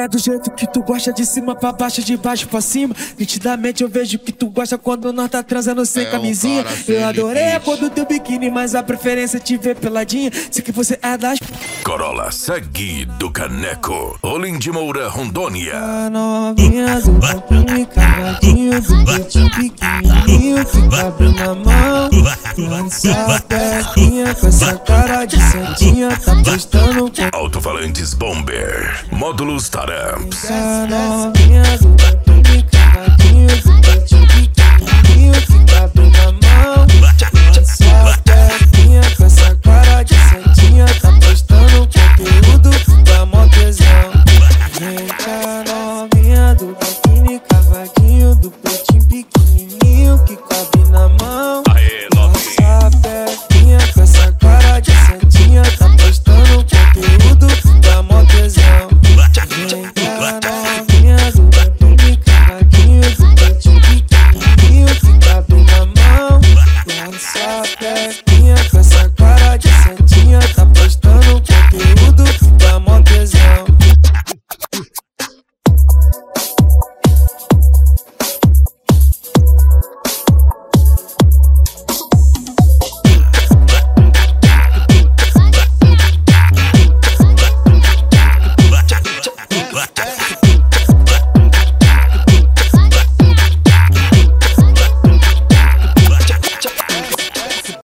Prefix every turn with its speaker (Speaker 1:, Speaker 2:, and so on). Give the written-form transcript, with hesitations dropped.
Speaker 1: É do jeito que tu gosta, de cima pra baixo, de baixo pra cima. Nitidamente eu vejo que tu gosta quando nós tá transando sem camisinha. Eu adorei a cor do teu biquíni, mas a preferência é te ver peladinha. Sei que você é das...
Speaker 2: Corolla segue do Caneco, Olim de Moura, Rondônia.
Speaker 1: A novinha do biquíni, cavadinho do peitinho pequenininho que cabe na mão. Lança a perninha com essa cara de santinha, tá postando com...
Speaker 2: Alto-falantes Bomber, módulos Taramps.
Speaker 1: A novinha do biquíni, cavadinho do peitinho pequenininho que cabe na mão. Lança a perninha com essa cara de santinha, tá postando conteúdo da mó tesão. Gente, a novinha do biquíni, cavadinho do peitinho pequenininho que cabe na mão. Lança a perninha com essa cara de santinha, tá postando conteúdo da mó tesão. Gente, a novinha do biquíni, cavadinho do peitinho pequenininho que cabe na mão. Lança a perninha com essa cara de santinha, tá